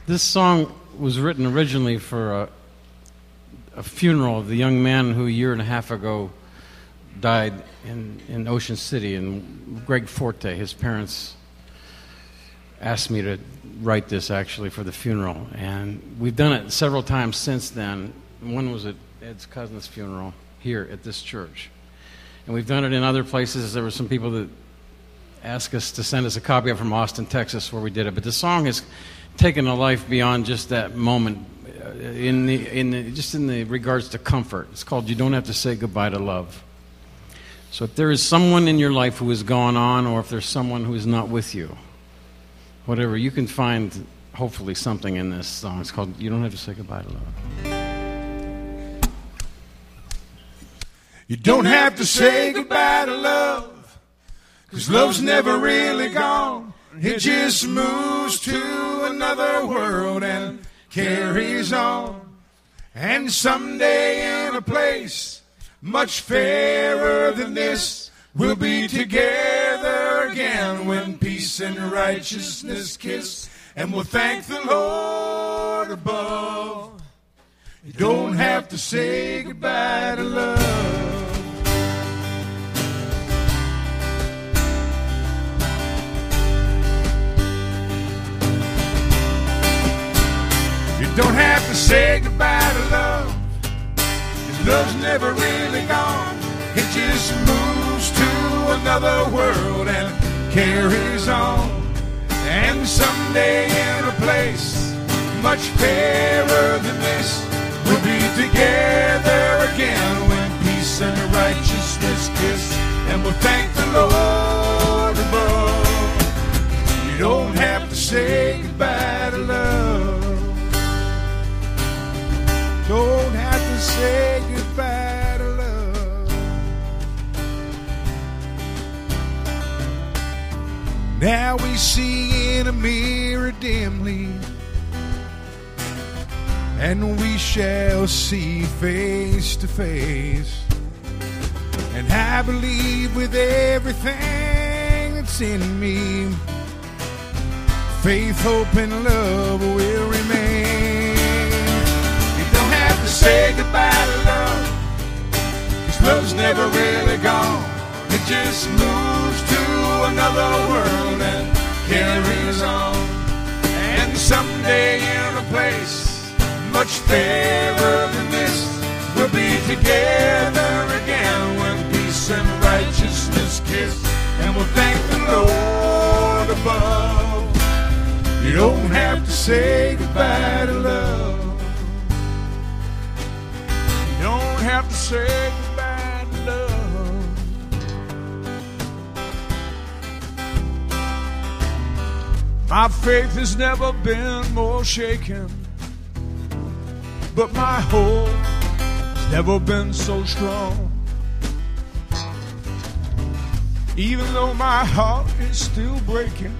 This song was written originally for a funeral of the young man who a year and a half ago died in Ocean City, and Greg Forte, his parents, asked me to write this actually for the funeral, and we've done it several times since then. One was at Ed's cousin's funeral here at this church, and we've done it in other places. There were some people that asked us to send us a copy of it from Austin, Texas, where we did it. But the song has taken a life beyond just that moment, in the regards to comfort. It's called "You Don't Have to Say Goodbye to Love." So if there is someone in your life who has gone on, or if there's someone who is not with you, whatever, you can find hopefully something in this song. It's called "You Don't Have to Say Goodbye to Love." You don't have to say goodbye to love, 'cause love's never really gone. It just moves to another world and carries on. And someday in a place much fairer than this, we'll be together again when peace and righteousness kiss, and we'll thank the Lord above. You don't have to say goodbye to love. You don't have to say goodbye to love, 'cause love's never really gone. It just moves to another world and carries on. And someday in a place much fairer than this, we'll be together again when peace and righteousness kiss, and we'll thank the Lord above. You don't have to say goodbye to love. Don't have to say goodbye to love. Now we see in a mirror dimly, and we shall see face to face. And I believe with everything that's in me, faith, hope, and love will remain. Say goodbye to love, 'cause love's never really gone. It just moves to another world and carries on. And someday in a place much fairer than this, we'll be together again when peace and righteousness kiss, and we'll thank the Lord above. You don't have to say goodbye to love. Have to say goodbye to love. My faith has never been more shaken, but my hope has never been so strong. Even though my heart is still breaking,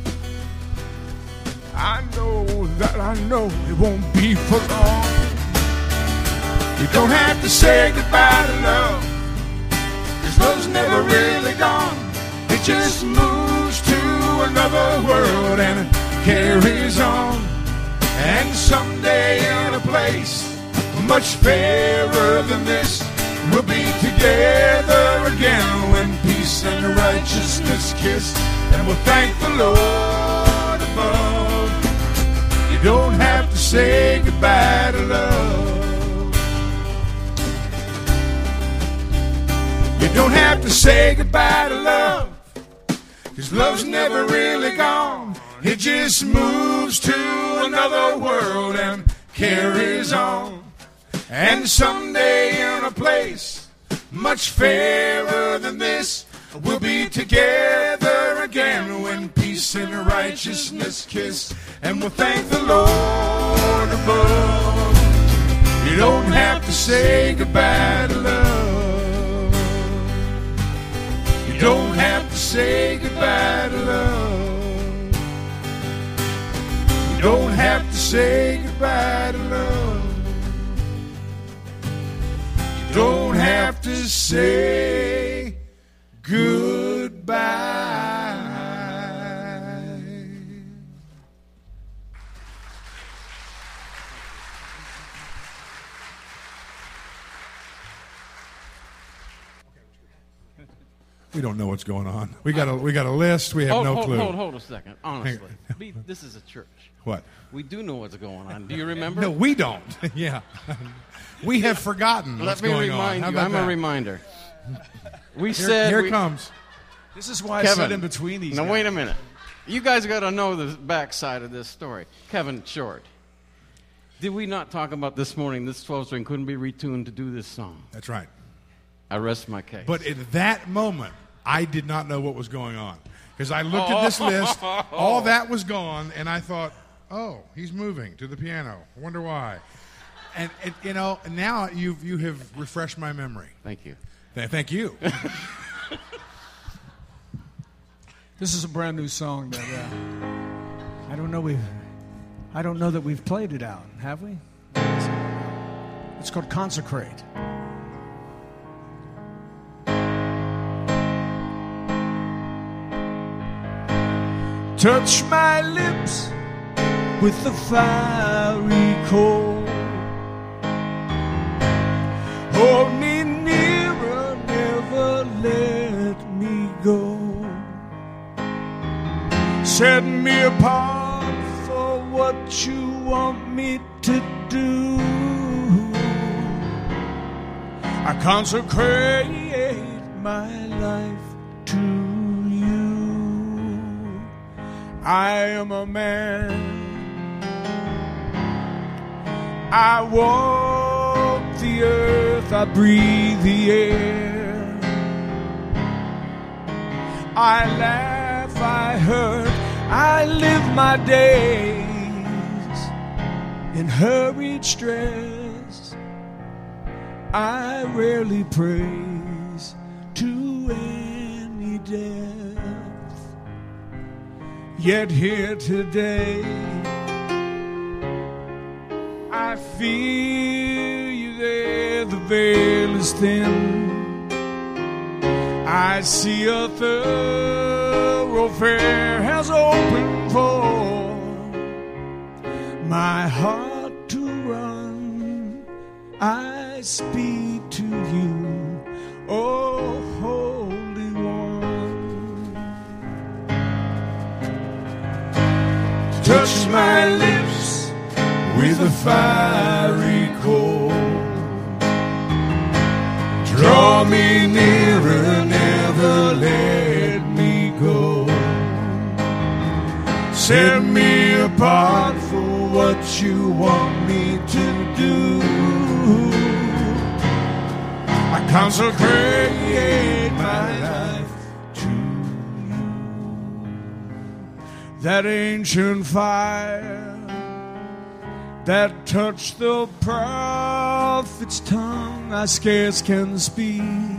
I know it won't be for long. You don't have to say goodbye to love, 'cause love's never really gone. It just moves to another world and carries on. And someday in a place much fairer than this, we'll be together again when peace and righteousness kiss, and we'll thank the Lord above. You don't have to say goodbye to love. You don't have to say goodbye to love, 'cause love's never really gone. It just moves to another world and carries on. And someday in a place much fairer than this, we'll be together again when peace and righteousness kiss, and we'll thank the Lord above. You don't have to say goodbye to love. You don't have to say goodbye to love. You don't have to say goodbye to love. You don't have to say goodbye. We don't know what's going on. We got a list. We have no clue. Hold a second. Honestly, this is a church. What? We do know what's going on. Do you remember? No, we don't. Yeah. We have forgotten what's going on. Let me remind you. I'm a reminder. Here it comes. This is why Kevin, I sit in between these guys. Now, wait a minute. You guys got to know the backside of this story. Kevin Short, did we not talk about this morning this 12-string couldn't be retuned to do this song? That's right. I rest my case. But at that moment, I did not know what was going on. Because I looked at this list, all that was gone, and I thought, oh, he's moving to the piano. I wonder why. And now you have refreshed my memory. Thank you. Thank you. This is a brand new song that I don't know that we've played it out, have we? It's called Consecrate. Touch my lips with the fiery coal. Hold me nearer, never let me go. Set me apart for what you want me to do. I consecrate my life to you. I am a man. I walk the earth, I breathe the air. I laugh, I hurt, I live my days in hurried stress. I rarely praise to any depth. Yet here today, I feel you there, the veil is thin. I see a thoroughfare has opened for my heart to run. I speak to you, oh Holy One. Touch my lips with a fiery coal. Draw me nearer, never let me go. Set me apart for what you want me to do. I consecrate my life to you. That ancient fire that touched the prophet's tongue, I scarce can speak.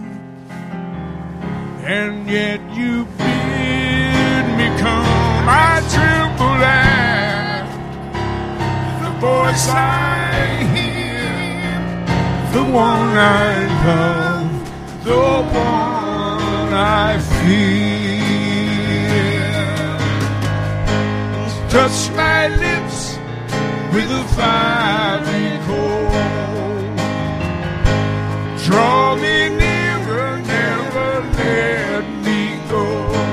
And yet you bid me come. I tremble at the voice I hear, the one I love, the one I fear. Touch my lips with a fiery coal. Draw me nearer, never let me go.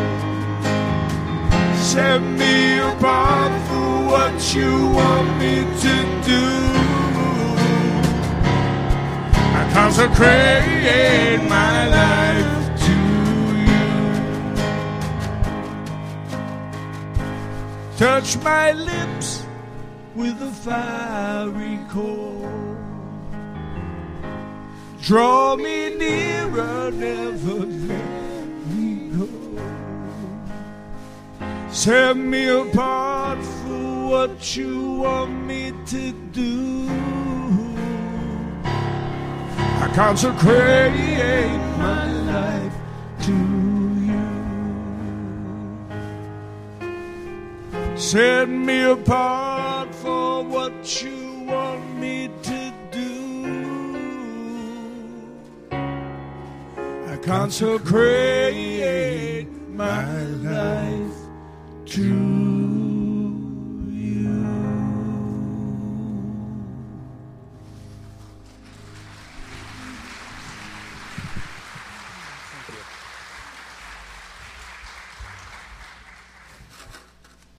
Set me apart for what you want me to do. I consecrate my life to you. Touch my lips with a fiery coal. Draw me nearer, never let me go. Set me apart for what you want me to do. I consecrate my life to you. Set me apart for what you want me to do. I consecrate